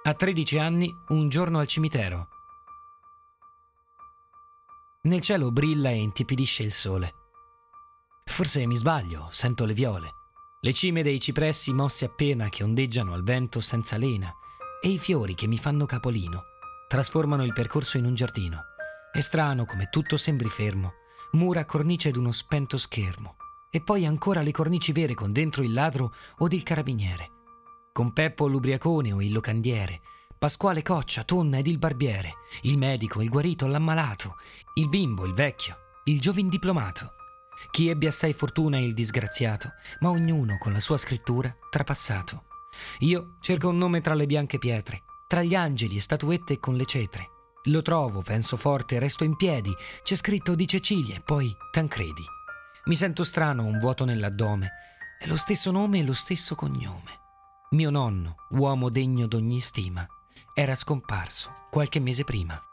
A 13 anni, un giorno al cimitero. Nel cielo brilla e intipidisce il sole. Forse mi sbaglio, sento le viole, le cime dei cipressi mossi appena che ondeggiano al vento senza lena, e i fiori che mi fanno capolino trasformano il percorso in un giardino. È strano come tutto sembri fermo, mura a cornice d'uno spento schermo, e poi ancora le cornici vere con dentro il ladro od il carabiniere, con Peppo l'ubriacone o il locandiere, Pasquale Coccia, Tonna ed il barbiere, il medico, il guarito, l'ammalato, il bimbo, il vecchio, il giovin diplomato. Chi ebbe assai fortuna è il disgraziato, ma ognuno con la sua scrittura trapassato. Io cerco un nome tra le bianche pietre, tra gli angeli e statuette con le cetre. Lo trovo, penso forte, resto in piedi, c'è scritto di Cecilia e poi Tancredi. Mi sento strano, un vuoto nell'addome, è lo stesso nome e lo stesso cognome. Mio nonno, uomo degno d'ogni stima, era scomparso qualche mese prima.